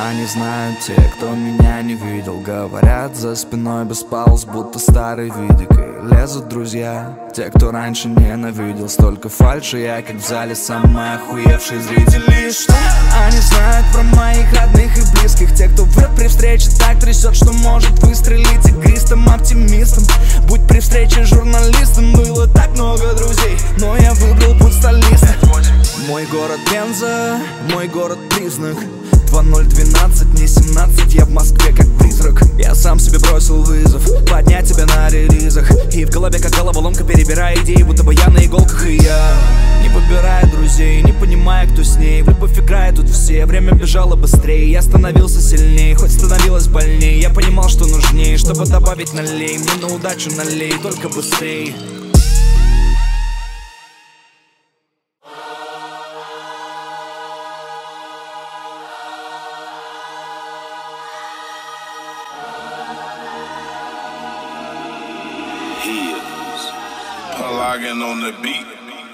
Они знают те, кто меня не видел. Говорят за спиной без пауз, будто старый видик. И лезут друзья, те, кто раньше ненавидел. Столько фальши, я как в зале самый охуевший зритель. И что? Они знают про моих родных и близких. Те, кто врет при встрече, так трясет, что может выстрелить игристым оптимистом. Будь при встрече журналистом. Было так много друзей, но я выбрал путь столиста. Мой город Пенза, мой город признак. 2012, не 17, я в Москве как призрак. Я сам себе бросил вызов, поднять тебя на релизах. И в голове как головоломка, перебирая идеи, будто бы я на иголках. И я не выбираю друзей, не понимая, кто с ней. В любовь играют тут все, время бежало быстрее. Я становился сильнее, хоть становилось больнее. Я понимал, что нужнее, чтобы добавить налей. Мне на удачу налей, только быстрее. Pelagan on the beat.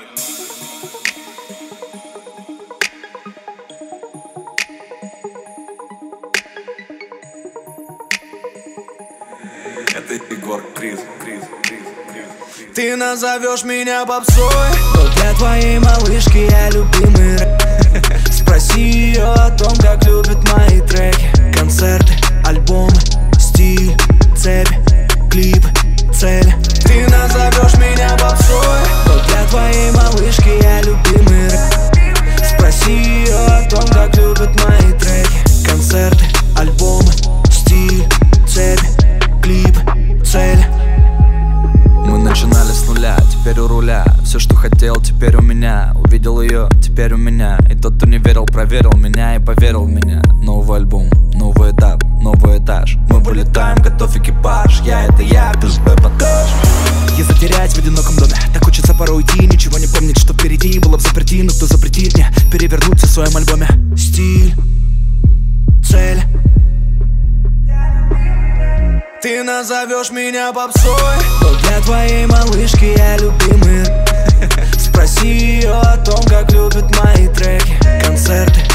Это Егор Крид. Ты назовешь меня попсой, но для твоей малышки я любимый рэп. Спроси ее о том, как любит мои треки. Концерты, альбомы, стиль, цепь, клип, цель. Ты назовешь меня попсой, но для твоей малышки я любимый рэп. Спроси ее о том, как любит мои треки. Концерты, альбомы, стиль, цепь, клип, цель. Мы начинали с нуля, теперь у руля. Все, что хотел, теперь у меня. Увидел ее, теперь у меня. И тот, кто не верил, проверил меня и поверил в меня. Новый альбом, новый этап, новый этаж. Мы вылетаем, готов экипаж. Это я, ты же эпатаж. Я затеряюсь в одиноком доме. Так хочется порой уйти, ничего не помнить, что впереди было в заперти. Но кто запретит мне перевернуться в своем альбоме? Стиль, цель. Ты назовешь меня попсой, но для твоей малышки я любимый. Спроси ее о том, как любит мои треки. Концерты,